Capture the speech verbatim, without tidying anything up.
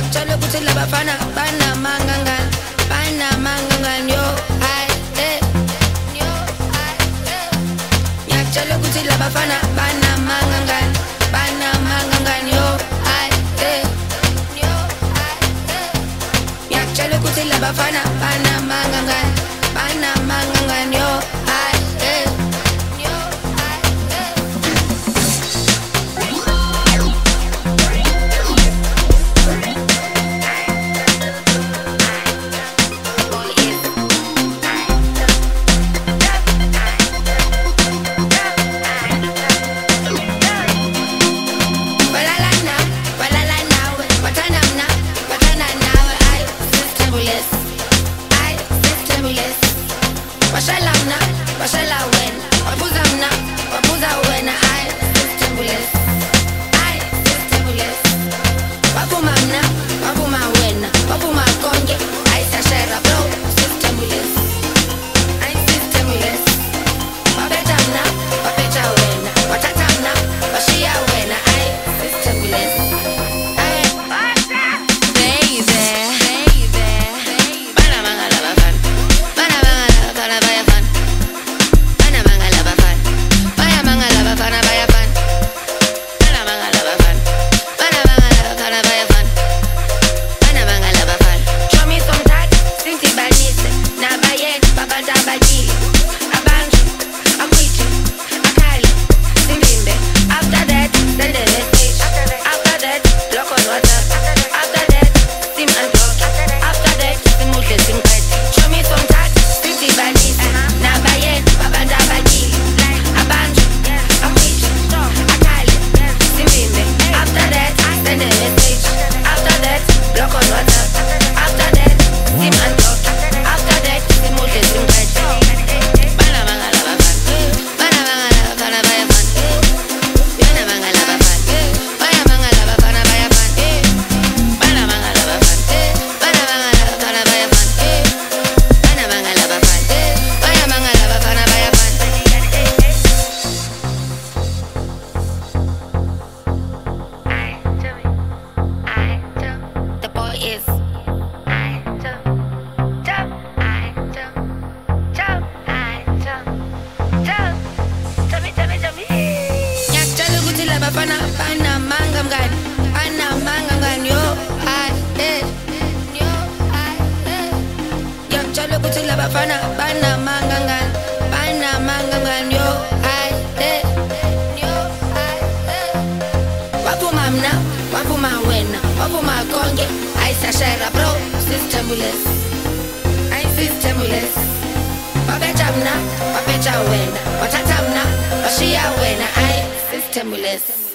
ngiyakutshela ukuthi labafana banamangangani, banamangangani yo hayi eh yo hayi eh ngiyakutshela ukuthi labafana banamangangani, banamangangani yo hayi eh yo hayi eh ngiyakutshela ukuthi labafana banamangangani, banamangangani yo hayi eh yo hayi eh Washala mna, washala wena, wabuza mna, wabuza wena, ay, system bless, ay, system bless. Wabuma mna, wabuma wena, wabuma konke, ay, sashera bro, system bless, ay, system bless. Wabeta mna, wabeta wena, watata mna, washia wena, ay, system bless. Ay, baby, baby, bana mangala bafan, bana mangala bafana baya fan, bana mangala bafan, baya mangala bafana baya fan, bana mangala bafan, bana mangala bafana baya fan, bana mangala bafan. Show me some touch, sinti banise, na bayen, babanta bagili, abanju, akwichi, akali, simbimbe. After that, send a message. After that, block on WhatsApp. After that, sim unblock. After that, simulate sim card. Show me some touch, sinti banise, na bayen, babanta bagili, abanju, akwichi, akali, simbimbe. After that, send a message. After that, block on WhatsApp. After that, sim unblock. After that, simulate sim card. Bana mangala bafan, bana mangala bafana baya fan, bana mangala bafan, baya mangala bafana baya fan, bana mangala bafan, bana mangala bafana baya fan, bana mangala bafan, baya mangala bafana baya fan. I do it, I do. The boy is I do, do, I do, do, I do, do. Tell me, tell me, tell me. Ngiyakutshela ukuthi labafana banamangangani, banamangangani yo hayi eh yo hayi eh ngiyakutshela ukuthi labafana banamangangani, banamangangani yo hayi eh yo hayi eh wabuma mna, wabuma wena, wabuma konke, ay, sashera bro, system bless, ay, system bless. Wabeta mna, wabeta wena, watata mna, washia wena, ay, system bless.